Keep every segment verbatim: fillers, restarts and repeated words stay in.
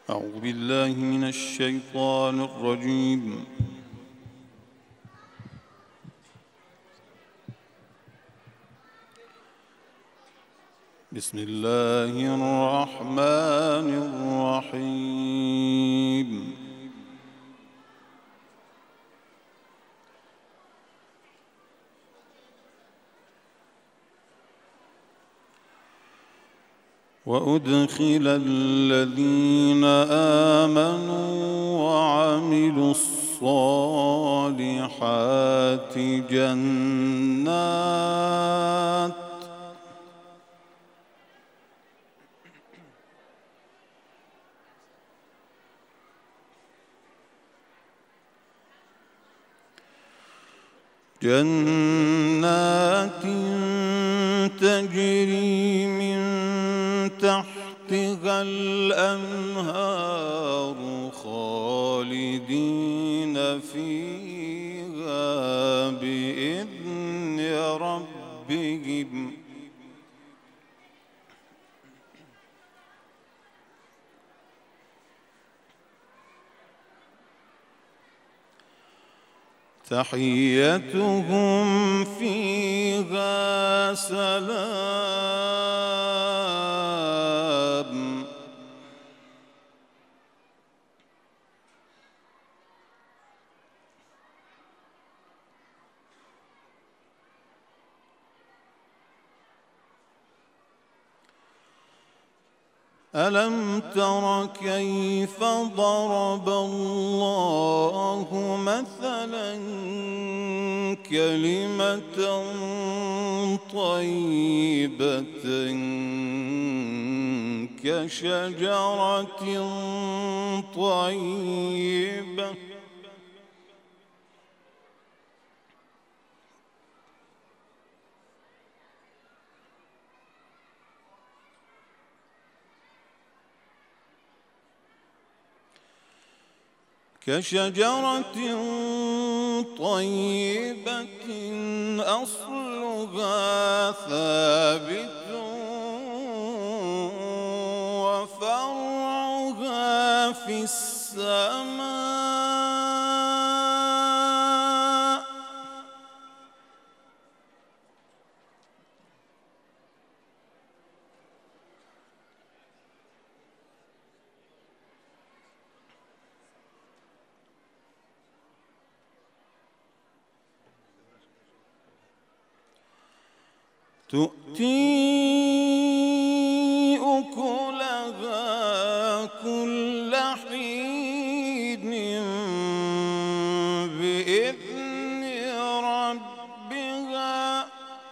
أعوذ بالله من الشيطان الرجيم. بسم الله الرحمن الرحيم. وأدخل الذين آمنوا وعملوا الصالحات جنات جنات تجري من تحتها الأنهار خالدين فيها بإذن ربهم تحيتهم فيها سلام ألم تر كيف ضرب الله مثلا كلمة طيبة كشجرة طيبة كشجرة طيبة أصلها ثابت وفرعها في السماء تؤتي أكلها كل حين بإذن ربها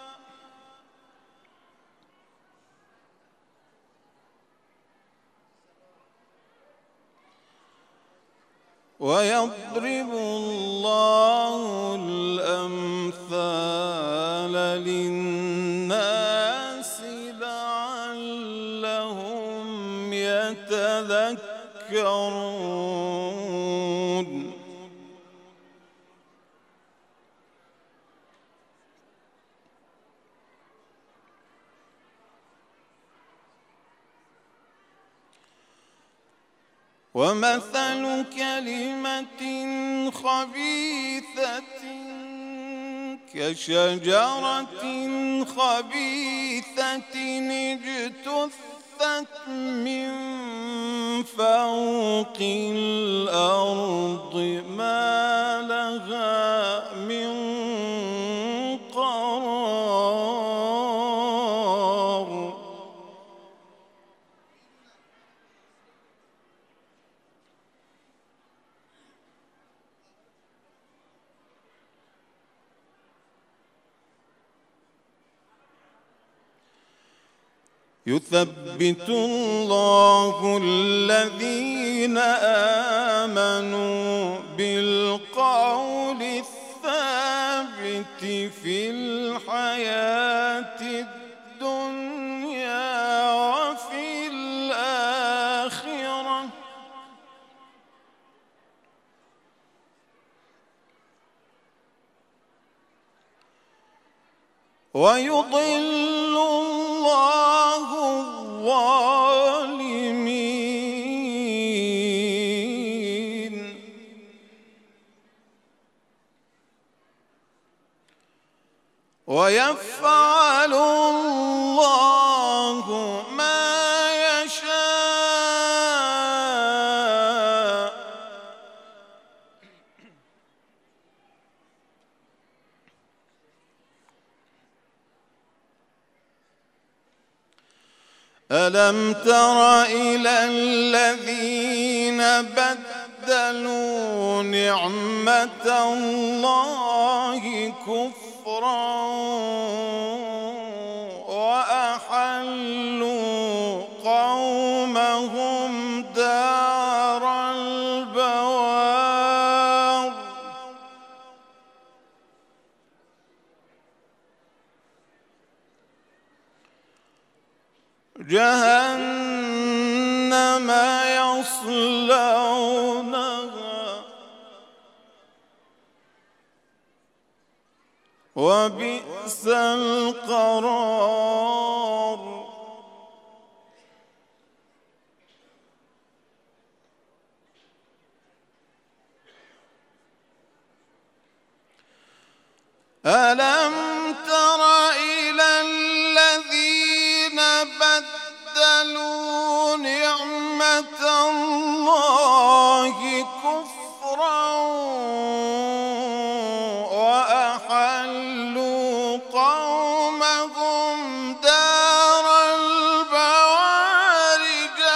ويضرب الله الأمثال للناس لعلهم يتذكرون ومثل كلمة خبيثة كشجرة خبيثة اجتثت من فوق الأرض ما لها من قرار يثبت الله الذين آمنوا بالقول الثابت في الحياة الدنيا وفي الآخرة ويضل الله الظالمين ويفعل الله ما يشاء. ألم تر إلى الذين بدلوا نعمة الله كفرا وأحلوا قومهم دار البوار. جهنم يصلونها وبئس القرار. ألم تر إلى الذين بدلوا نعمة الله كفرا وأحلوا قومهم دار البوار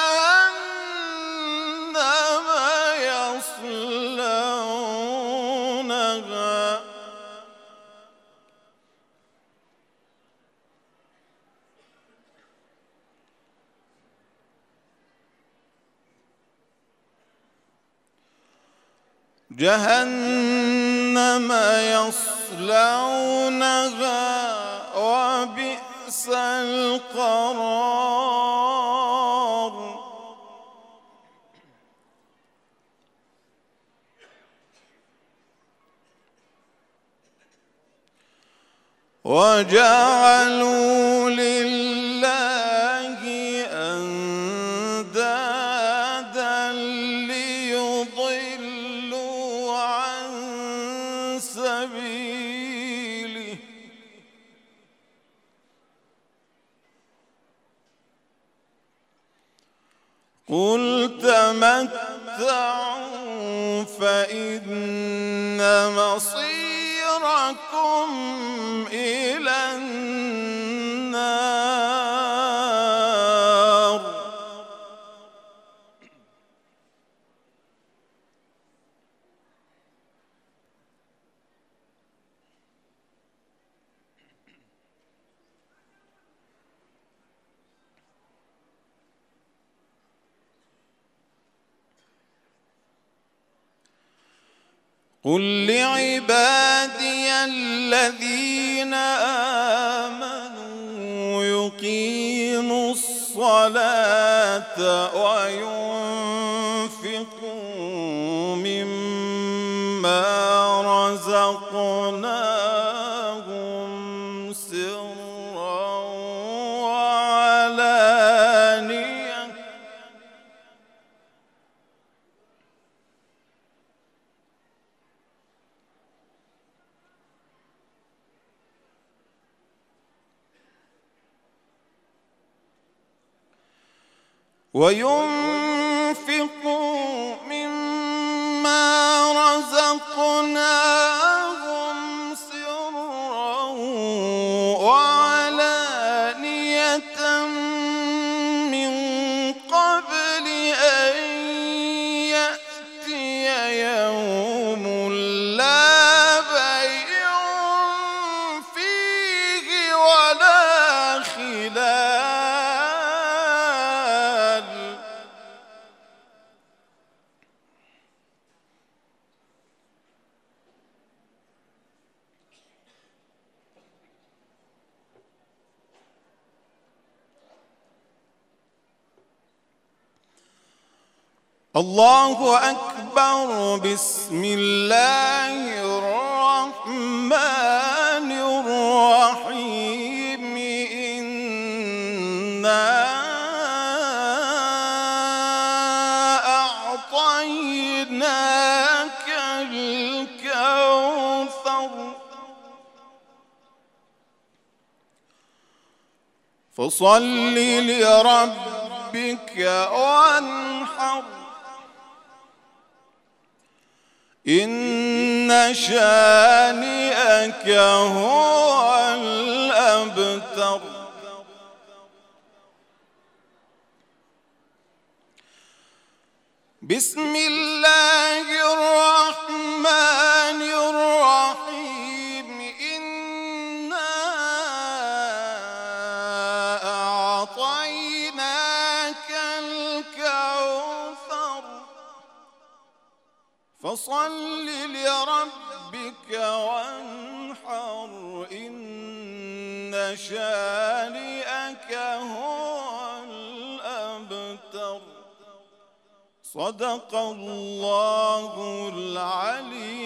جهنم يصلونها جهنم يصلونها وبئس القرار. وجعلوا لله أندادا ليضلوا عن سبيله قل تمتعوا فإن مصيركم إلى النار. قل لعبادي الذين آمنوا يقيموا الصلاة وينفقوا مما رزقناهم سرا وعلانية وينفقوا مما رزقناهم سرا وعلانية من قبل أن يأتي يوم لا بيع فيه ولا خلال. الله أكبر. بسم الله الرحمن الرحيم. إنا أعطيناك الكوثر فصل لربك وانحر إن شانئك هو الأبتر. بسم الله الرحمن الرحيم إنا أعطيناك الكوثر فصل لربك وانحر إن شانئك هو الأبتر. صدق الله العلي